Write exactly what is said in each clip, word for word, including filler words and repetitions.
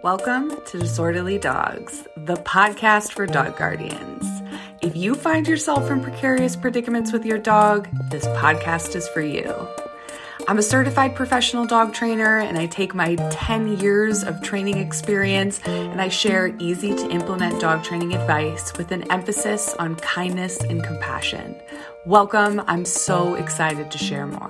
Welcome to Disorderly Dogs, the podcast for dog guardians. If you find yourself in precarious predicaments with your dog, this podcast is for you. I'm a certified professional dog trainer, and I take my ten years of training experience and I share easy to implement dog training advice with an emphasis on kindness and compassion. Welcome. I'm so excited to share more.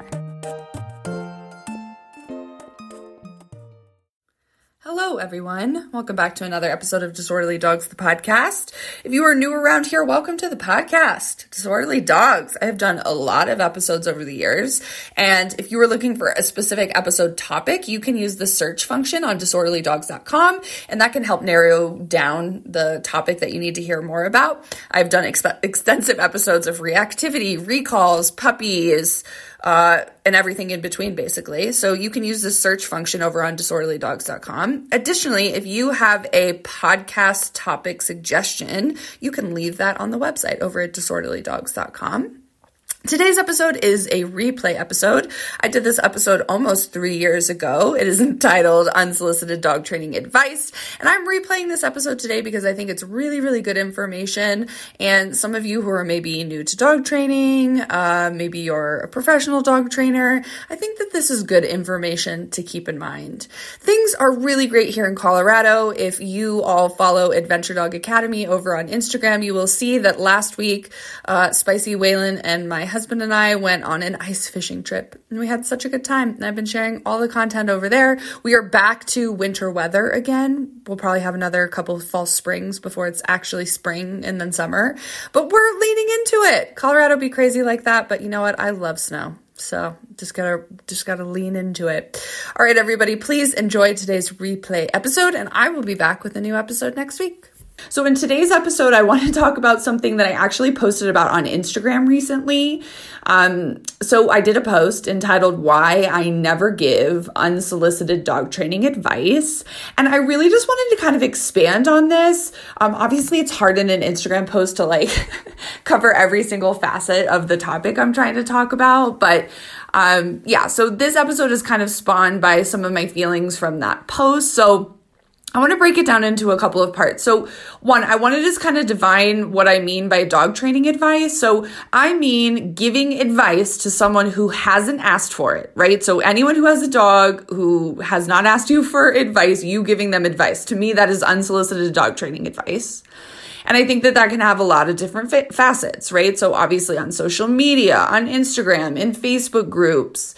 Hello, everyone. Welcome back to another episode of Disorderly Dogs, the podcast. If you are new around here, welcome to the podcast, Disorderly Dogs. I have done a lot of episodes over the years, and if you were looking for a specific episode topic, you can use the search function on disorderly dogs dot com, and that can help narrow down the topic that you need to hear more about. I've done ex- extensive episodes of reactivity, recalls, puppies, Uh, and everything in between, basically. So you can use the search function over on disorderly dogs dot com. Additionally, if you have a podcast topic suggestion, you can leave that on the website over at disorderly dogs dot com. Today's episode is a replay episode. I did this episode almost three years ago. It is entitled Unsolicited Dog Training Advice. And I'm replaying this episode today because I think it's really, really good information. And some of you who are maybe new to dog training, uh, maybe you're a professional dog trainer, I think that this is good information to keep in mind. Things are really great here in Colorado. If you all follow Adventure Dog Academy over on Instagram, you will see that last week, uh, Spicy Waylon and my husband and I went on an ice fishing trip, and we had such a good time, and I've been sharing all the content over there. We are back to winter weather again. We'll probably have another couple of false springs before it's actually spring and then summer, but we're leaning into it. Colorado be crazy like that, but you know what? I love snow. So just gotta, just gotta lean into it. All right, everybody, please enjoy today's replay episode, and I will be back with a new episode next week. So in today's episode, I want to talk about something that I actually posted about on Instagram recently. Um, so I did a post entitled Why I Never Give Unsolicited Dog Training Advice. And I really just wanted to kind of expand on this. Um, obviously, it's hard in an Instagram post to like cover every single facet of the topic I'm trying to talk about. But um, yeah, so this episode is kind of spawned by some of my feelings from that post. So I want to break it down into a couple of parts. So one, I want to just kind of define what I mean by dog training advice. So I mean giving advice to someone who hasn't asked for it, right? So anyone who has a dog who has not asked you for advice, you giving them advice. To me, that is unsolicited dog training advice. And I think that that can have a lot of different fa- facets, right? So obviously on social media, on Instagram, in Facebook groups,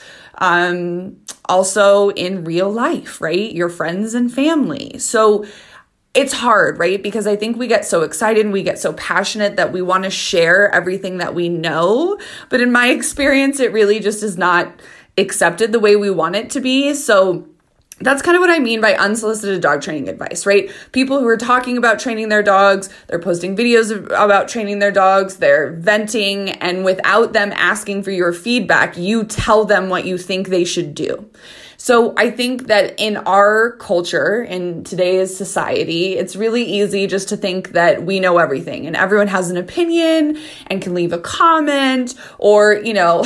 um, also in real life, right? Your friends and family. So it's hard, right? Because I think we get so excited and we get so passionate that we want to share everything that we know. But in my experience, it really just is not accepted the way we want it to be. So that's kind of what I mean by unsolicited dog training advice, right? People who are talking about training their dogs, they're posting videos about training their dogs, they're venting, and without them asking for your feedback, you tell them what you think they should do. So I think that in our culture, in today's society, it's really easy just to think that we know everything and everyone has an opinion and can leave a comment or, you know,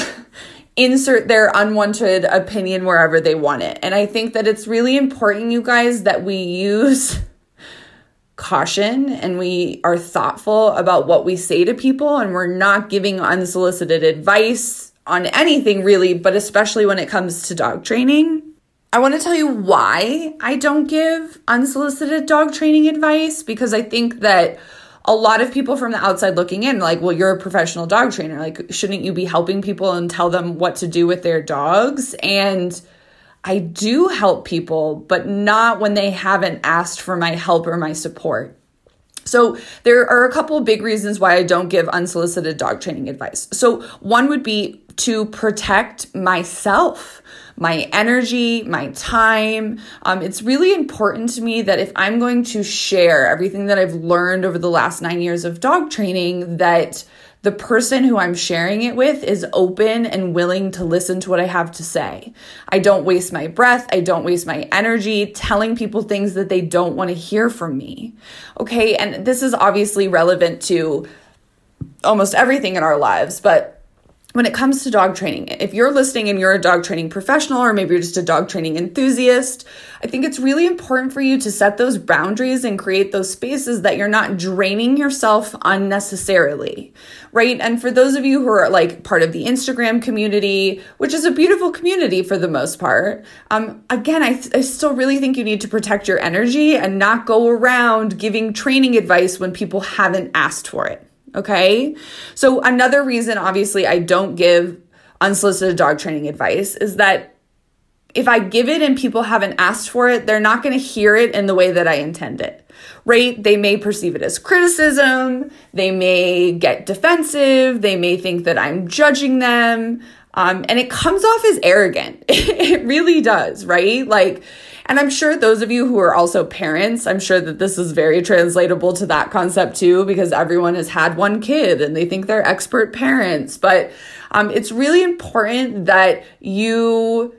insert their unwanted opinion wherever they want it. And I think that it's really important, you guys, that we use caution and we are thoughtful about what we say to people, and we're not giving unsolicited advice on anything really, but especially when it comes to dog training. I want to tell you why I don't give unsolicited dog training advice, because I think that a lot of people from the outside looking in, like, well, you're a professional dog trainer. Like, shouldn't you be helping people and tell them what to do with their dogs? And I do help people, but not when they haven't asked for my help or my support. So there are a couple of big reasons why I don't give unsolicited dog training advice. So one would be to protect myself, my energy, my time. Um, it's really important to me that if I'm going to share everything that I've learned over the last nine years of dog training, that the person who I'm sharing it with is open and willing to listen to what I have to say. I don't waste my breath. I don't waste my energy telling people things that they don't want to hear from me. Okay. And this is obviously relevant to almost everything in our lives, but when it comes to dog training, if you're listening and you're a dog training professional, or maybe you're just a dog training enthusiast, I think it's really important for you to set those boundaries and create those spaces that you're not draining yourself unnecessarily, right? And for those of you who are like part of the Instagram community, which is a beautiful community for the most part, um, again, I, th- I still really think you need to protect your energy and not go around giving training advice when people haven't asked for it. Okay. So another reason, obviously, I don't give unsolicited dog training advice is that if I give it and people haven't asked for it, they're not going to hear it in the way that I intend it, right? They may perceive it as criticism. They may get defensive. They may think that I'm judging them. Um, and it comes off as arrogant. It really does, right? Like, and I'm sure those of you who are also parents, I'm sure that this is very translatable to that concept too, because everyone has had one kid and they think they're expert parents. But um, it's really important that you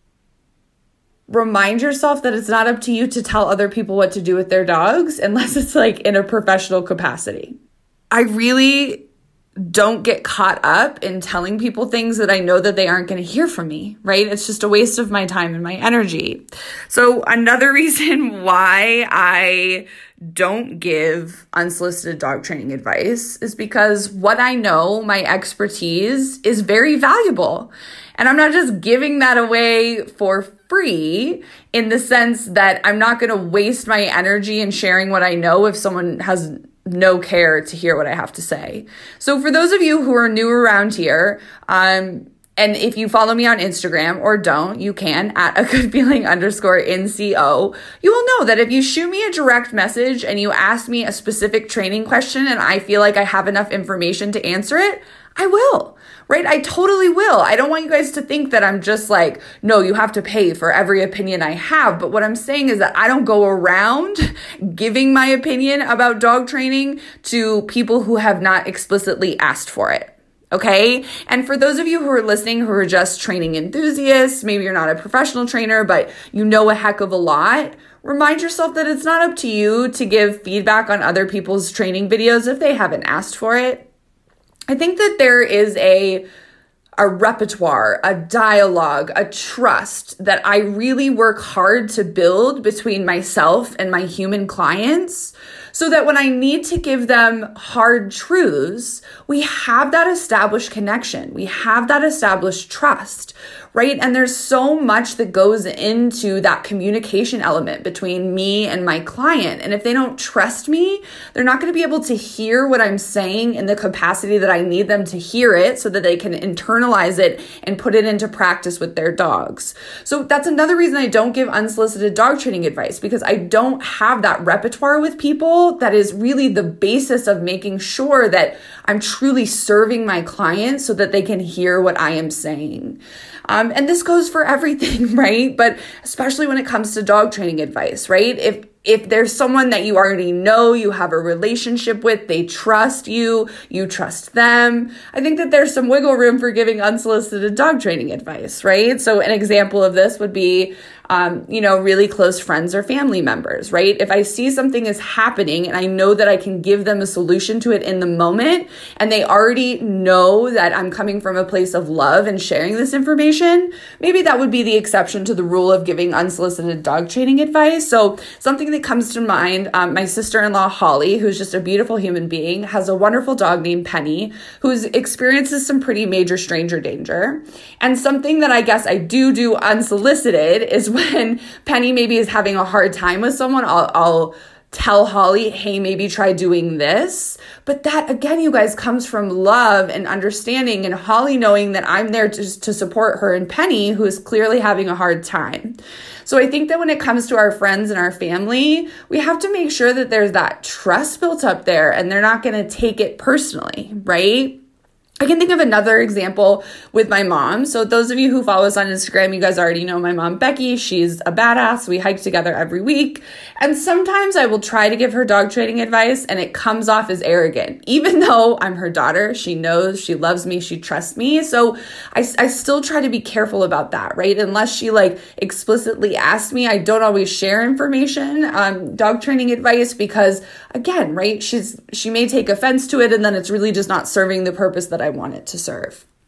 remind yourself that it's not up to you to tell other people what to do with their dogs unless it's like in a professional capacity. I really don't get caught up in telling people things that I know that they aren't going to hear from me, right? It's just a waste of my time and my energy. So another reason why I don't give unsolicited dog training advice is because what I know, my expertise, is very valuable. And I'm not just giving that away for free in the sense that I'm not going to waste my energy in sharing what I know if someone has no care to hear what I have to say. So for those of you who are new around here, um, and if you follow me on Instagram or don't, you can at a good feeling underscore N C O. You will know that if you shoot me a direct message and you ask me a specific training question and I feel like I have enough information to answer it, I will, right? I totally will. I don't want you guys to think that I'm just like, no, you have to pay for every opinion I have. But what I'm saying is that I don't go around giving my opinion about dog training to people who have not explicitly asked for it. Okay. And for those of you who are listening, who are just training enthusiasts, maybe you're not a professional trainer, but you know a heck of a lot, remind yourself that it's not up to you to give feedback on other people's training videos if they haven't asked for it. I think that there is a a repertoire, a dialogue, a trust that I really work hard to build between myself and my human clients, so that when I need to give them hard truths, we have that established connection. We have that established trust, right? And there's so much that goes into that communication element between me and my client. And if they don't trust me, they're not going to be able to hear what I'm saying in the capacity that I need them to hear it so that they can internalize it and put it into practice with their dogs. So that's another reason I don't give unsolicited dog training advice, because I don't have that repertoire with people that is really the basis of making sure that I'm truly serving my clients so that they can hear what I am saying. Um, and this goes for everything, right? But especially when it comes to dog training advice, right? If If there's someone that you already know, you have a relationship with, they trust you, you trust them, I think that there's some wiggle room for giving unsolicited dog training advice, right? So an example of this would be, um, you know, really close friends or family members, right? If I see something is happening and I know that I can give them a solution to it in the moment, and they already know that I'm coming from a place of love and sharing this information, maybe that would be the exception to the rule of giving unsolicited dog training advice. So something that comes to mind, um, my sister-in-law, Holly, who's just a beautiful human being, has a wonderful dog named Penny, who's experiences some pretty major stranger danger. And something that I guess I do do unsolicited is when Penny maybe is having a hard time with someone, I'll, I'll tell Holly, hey, maybe try doing this. But that, again, you guys, comes from love and understanding, and Holly knowing that I'm there to, to support her, and Penny, who is clearly having a hard time. So I think that when it comes to our friends and our family, we have to make sure that there's that trust built up there and they're not going to take it personally, right? I can think of another example with my mom. So those of you who follow us on Instagram, you guys already know my mom, Becky. She's a badass. We hike together every week. And sometimes I will try to give her dog training advice and it comes off as arrogant. Even though I'm her daughter, she knows, she loves me, she trusts me. So I, I still try to be careful about that, right? Unless she like explicitly asked me, I don't always share information, um, dog training advice, because again, right, she's she may take offense to it and then it's really just not serving the purpose that I want it to serve.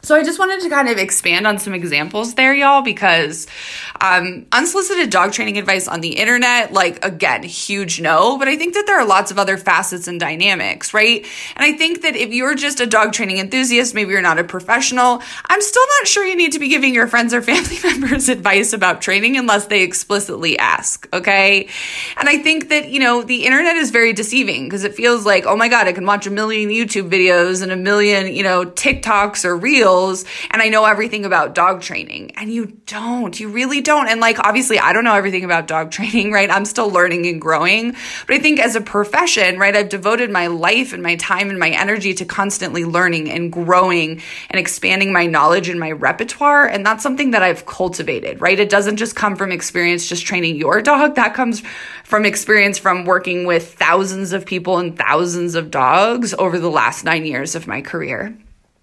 So I just wanted to kind of expand on some examples there, y'all, because um, unsolicited dog training advice on the internet, like, again, huge no, but I think that there are lots of other facets and dynamics, right? And I think that if you're just a dog training enthusiast, maybe you're not a professional, I'm still not sure you need to be giving your friends or family members advice about training unless they explicitly ask, okay? And I think that, you know, the internet is very deceiving because it feels like, oh my God, I can watch a million YouTube videos and a million, you know, TikToks or Reels, and I know everything about dog training. And you don't, you really don't. And like, obviously I don't know everything about dog training, right? I'm still learning and growing. But I think as a profession, right, I've devoted my life and my time and my energy to constantly learning and growing and expanding my knowledge and my repertoire. And that's something that I've cultivated, right? It doesn't just come from experience just training your dog. That comes from experience from working with thousands of people and thousands of dogs over the last nine years of my career.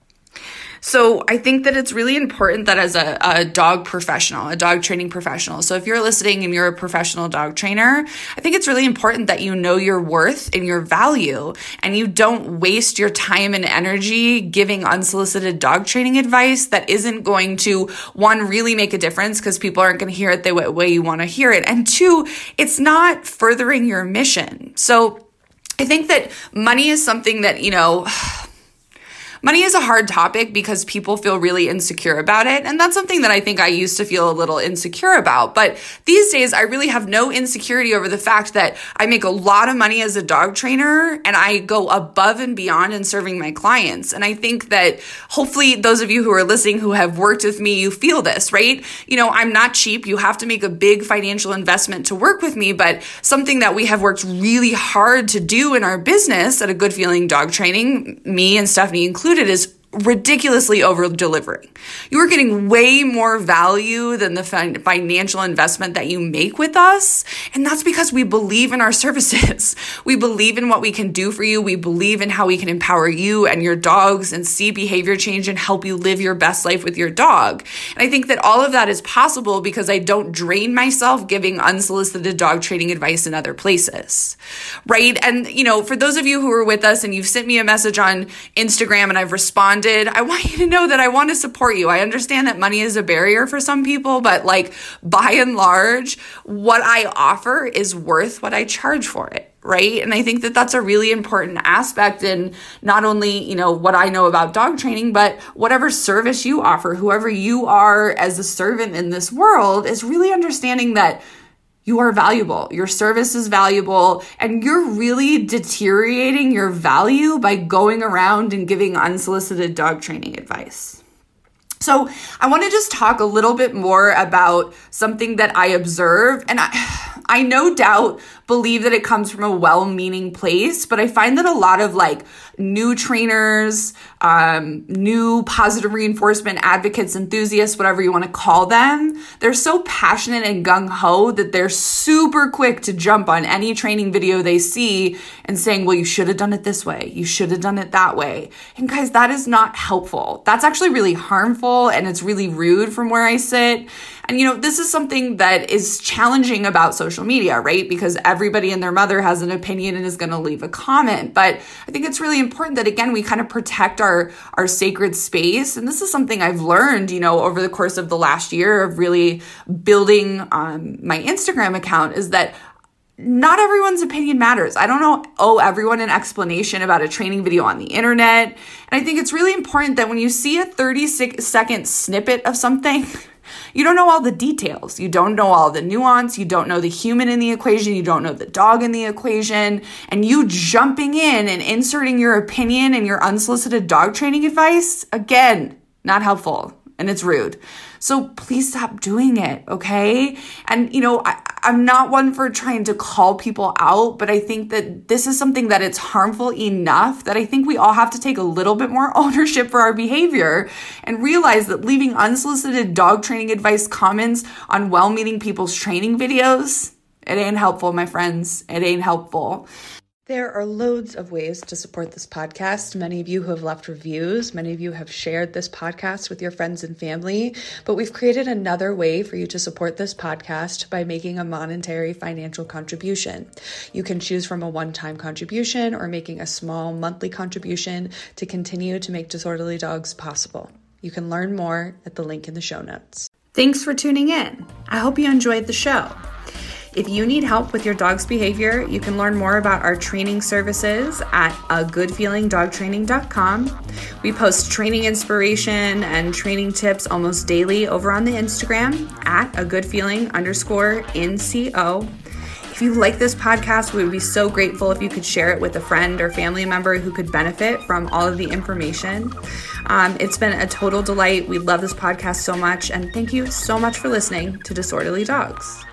So I think that it's really important that as a, a dog professional, a dog training professional, so if you're listening and you're a professional dog trainer, I think it's really important that you know your worth and your value, and you don't waste your time and energy giving unsolicited dog training advice that isn't going to, one, really make a difference because people aren't going to hear it the way you want to hear it, and two, it's not furthering your mission. So I think that money is something that, you know, money is a hard topic because people feel really insecure about it. And that's something that I think I used to feel a little insecure about. But these days, I really have no insecurity over the fact that I make a lot of money as a dog trainer and I go above and beyond in serving my clients. And I think that hopefully those of you who are listening who have worked with me, you feel this, right? You know, I'm not cheap. You have to make a big financial investment to work with me. But something that we have worked really hard to do in our business at A Good Feeling Dog Training, me and Stephanie included, is ridiculously over delivering. You are getting way more value than the fin- financial investment that you make with us. And that's because we believe in our services. We believe in what we can do for you. We believe in how we can empower you and your dogs and see behavior change and help you live your best life with your dog. And I think that all of that is possible because I don't drain myself giving unsolicited dog training advice in other places, right? And, you know, for those of you who are with us and you've sent me a message on Instagram and I've responded, I want you to know that I want to support you. I understand that money is a barrier for some people, but like by and large, what I offer is worth what I charge for it, right? And I think that that's a really important aspect in not only, you know, what I know about dog training, but whatever service you offer, whoever you are as a servant in this world, is really understanding that you are valuable. Your service is valuable, and you're really deteriorating your value by going around and giving unsolicited dog training advice. So I want to just talk a little bit more about something that I observe, and I, I no doubt believe that it comes from a well-meaning place, but I find that a lot of like new trainers, um, new positive reinforcement advocates, enthusiasts, whatever you want to call them, they're so passionate and gung-ho that they're super quick to jump on any training video they see and saying, well, you should have done it this way. You should have done it that way. And guys, that is not helpful. That's actually really harmful, and it's really rude from where I sit. And, you know, this is something that is challenging about social media, right? Because everybody and their mother has an opinion and is going to leave a comment. But I think it's really important that, again, we kind of protect our, our sacred space. And this is something I've learned, you know, over the course of the last year of really building um, my Instagram account, is that not everyone's opinion matters. I don't know, owe everyone an explanation about a training video on the internet. And I think it's really important that when you see a thirty second snippet of something, you don't know all the details. You don't know all the nuance. You don't know the human in the equation. You don't know the dog in the equation. And you jumping in and inserting your opinion and your unsolicited dog training advice, again, not helpful. And it's rude. So please stop doing it, okay? And, you know, I, I'm not one for trying to call people out, but I think that this is something that it's harmful enough that I think we all have to take a little bit more ownership for our behavior and realize that leaving unsolicited dog training advice comments on well-meaning people's training videos, it ain't helpful, my friends. It ain't helpful. There are loads of ways to support this podcast. Many of you who have left reviews, many of you have shared this podcast with your friends and family, but we've created another way for you to support this podcast by making a monetary financial contribution. You can choose from a one-time contribution or making a small monthly contribution to continue to make Disorderly Dogs possible. You can learn more at the link in the show notes. Thanks for tuning in. I hope you enjoyed the show. If you need help with your dog's behavior, you can learn more about our training services at a good feeling dog training dot com. We post training inspiration and training tips almost daily over on the Instagram at a good feeling underscore nco. If you like this podcast, we would be so grateful if you could share it with a friend or family member who could benefit from all of the information. Um, it's been a total delight. We love this podcast so much, and thank you so much for listening to Disorderly Dogs.